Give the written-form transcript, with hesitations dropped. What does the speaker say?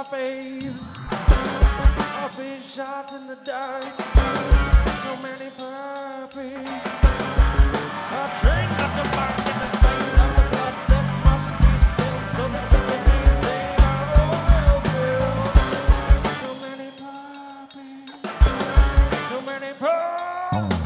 puppies are being shot in the dark. So many puppies are trained not to bark at the sight of the blood that must be spilled so that we can maintain our oil field. So many puppies, so many puppies.